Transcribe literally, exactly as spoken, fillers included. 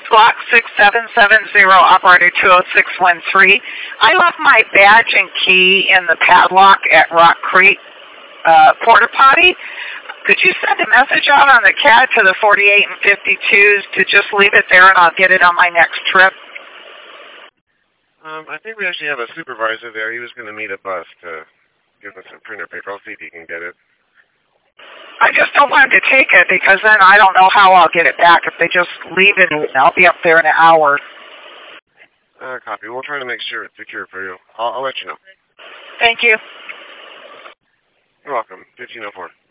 Block six seven seven zero, operator two oh six one three. I left my badge and key in the padlock at Rock Creek uh, Porta Potty. Could you send a message out on the C A D to the forty-eight and fifty-twos to just leave it there and I'll get it on my next trip? Um, I think we actually have a supervisor there. He was going to meet a bus to give us some printer paper. I'll see if he can get it. I just don't want him to take it because then I don't know how I'll get it back if they just leave it. I'll be up there in an hour. Uh, copy. We'll try to make sure it's secure for you. I'll, I'll let you know. Thank you. You're welcome. fifteen oh four.